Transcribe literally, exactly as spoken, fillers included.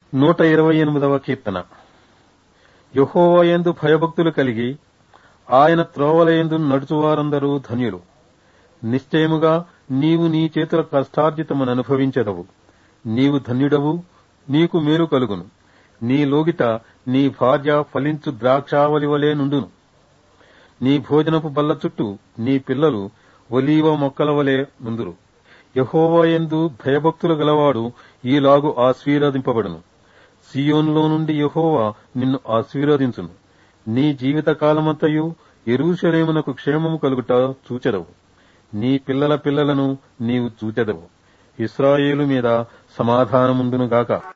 నూట ఇరవై ఎనిమిదవ కీర్తన. యెహోవా యందు భయభక్తులు కలిగి ఆయన త్రోవలయందు నడుచువారందరూ ధన్యులు. నిశ్చయముగా నీవు నీ చేతుల కష్టార్జితమును అనుభవించెదవు. నీవు ధన్యుడవు, నీకు మేలు కలుగును. నీ లోగిట నీ భార్య ఫలించు ద్రాక్షావళి వలె నుండును. నీ భోజనపు బల్ల చుట్టూ నీ పిల్లలు ఒలీవ మొక్కల వలె నుందురు. యెహోవా యందు భయభక్తులు గలవాడు ఈలాగు ఆశీర్వదింపబడును. సీయోనులో నుండి యెహోవా నిన్ను ఆశీర్వదించును. నీ జీవిత కాలమంతయు యెరూషలేమునకు క్షేమము కలుగుట చూచెదవు. నీ పిల్లల పిల్లలను నీవు చూచెదవు. ఇశ్రాయేలు మీద సమాధానముండును గాక.